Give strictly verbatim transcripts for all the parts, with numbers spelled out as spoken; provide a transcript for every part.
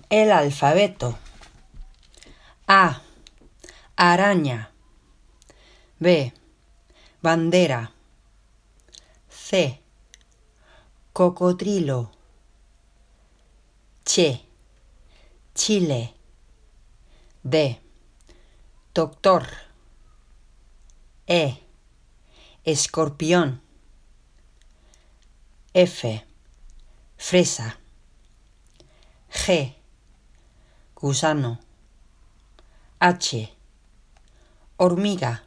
El alfabeto. A. Araña. B. Bandera. C. Cocodrilo. Ch. Chile. D. Doctor. E. Escorpión. F. Fresa. G. Gusano. H. Hormiga.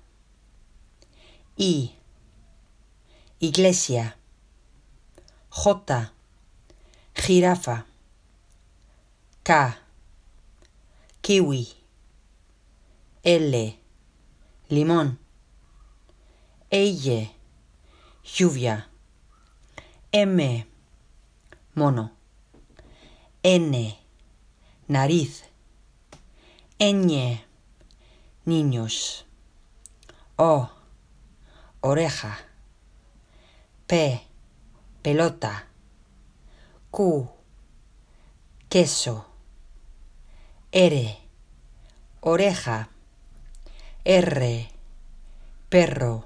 I. Iglesia. J. Jirafa. K. Kiwi. L. Limón. L. Lluvia. M. Mono. N. Nariz. Ñ. Niños. O. Oreja. P. Pelota. Q. Queso. R. Oreja. R. Perro.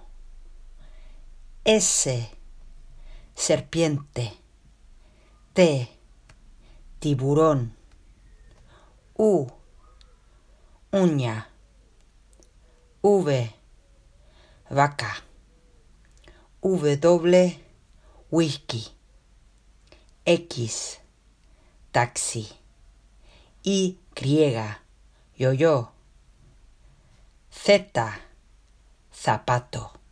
S. Serpiente. T. Tiburón. U. Uña. V. Vaca. W. Whisky. X. Taxi. Y. Yo-yo. Z. Zapato.